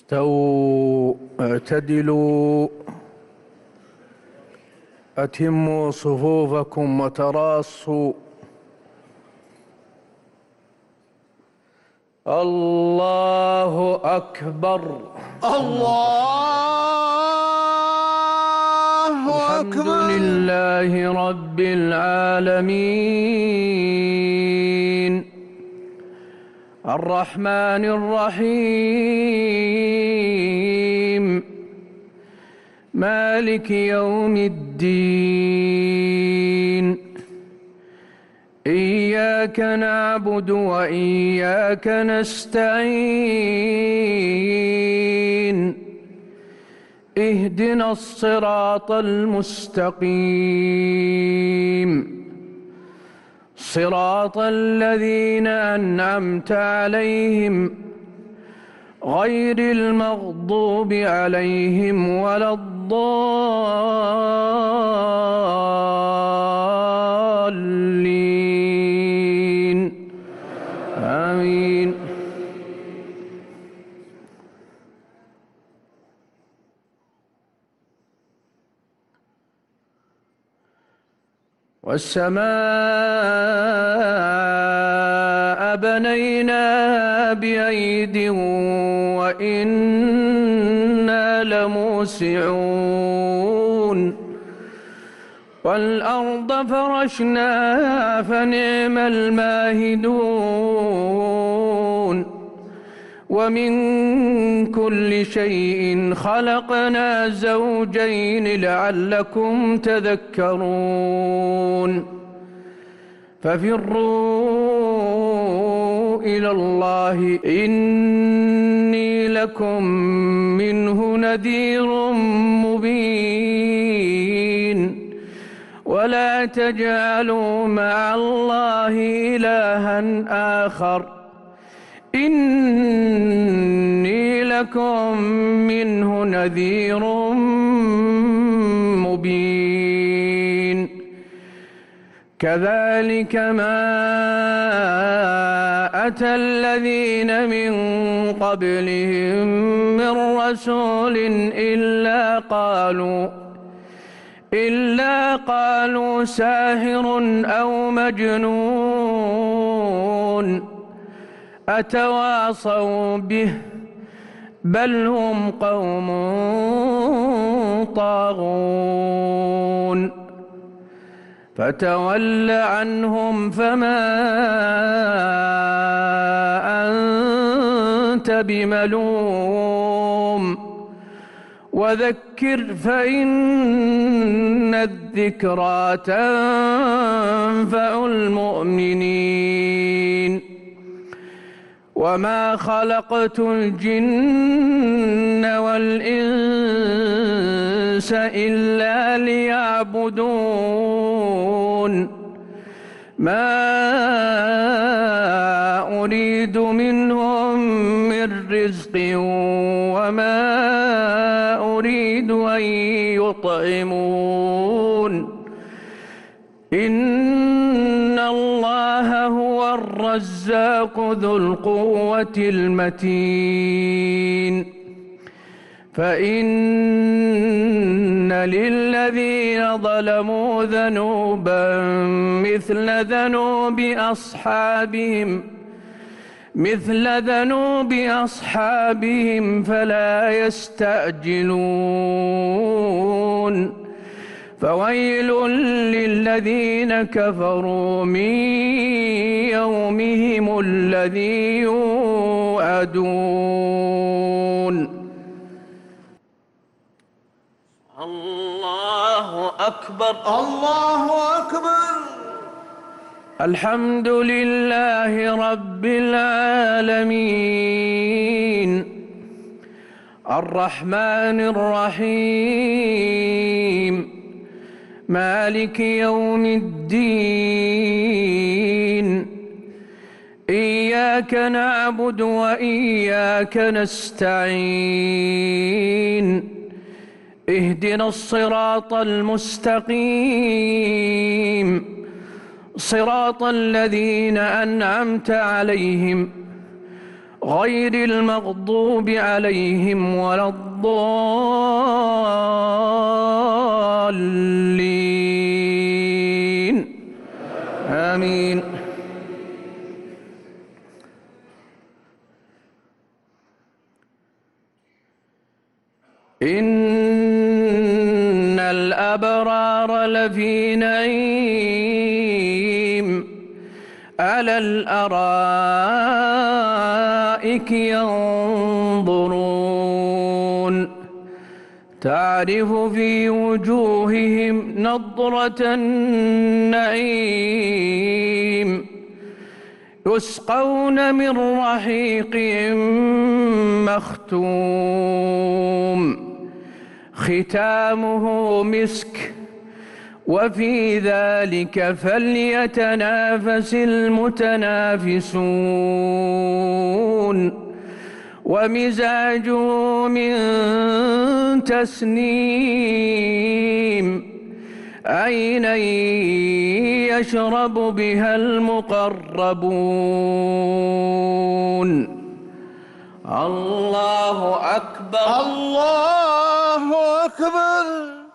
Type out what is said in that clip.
استووا اعتدلوا أتموا صفوفكم وتراصوا. الله أكبر. الله الحمد أكبر. لله رب العالمين الرحمن الرحيم مالك يوم الدين إياك نعبد وإياك نستعين اهدنا الصراط المستقيم صراط الذين أنعمت عليهم غير المغضوب عليهم ولا الضالين آمين. والسماء بنيناها بأيد وإنا لموسعون والأرض فرشناها فنعم الماهدون ومن كل شيء خلقنا زوجين لعلكم تذكرون ففروا إلى الله إني لكم منه نذير مبين ولا تجعلوا مع الله إلها آخر إني لكم منه نذير مبين كذلك ما أتى الذين من قبلهم من رسول إلا قالوا ساحر أو مجنون أتواصوا به بل هم قوم طاغون فتول عنهم فما أنت بملوم وذكر فإن الذكرى تنفع المؤمنين وما خلقت الجن والإنس إلا ليعبدون ما أريد منهم من رزق وما أريد أن يطعمون إن الله هو الرزاق ذو القوة المتين فإن للذين ظلموا ذنوبا مثل ذنوب أصحابهم فلا يستعجلون فويل للذين كفروا من يومهم الذي يوعدون. الله أكبر. الله أكبر. الحمد لله رب العالمين الرحمن الرحيم مالك يوم الدين إياك نعبد وإياك نستعين اهدنا الصراط المستقيم صراط الذين أنعمت عليهم غير المغضوب عليهم ولا الضالين آمين. إن الأبرار لفي نعيم على الأرائك ينظرون تعرف في وجوههم نضرة النعيم يسقون من رحيق مختوم ختامه مسك وفي ذلك فليتنافس المتنافسون ومزاجه من تسنيم عينا يشرب بها المقربون. الله أكبر. الله أكبر.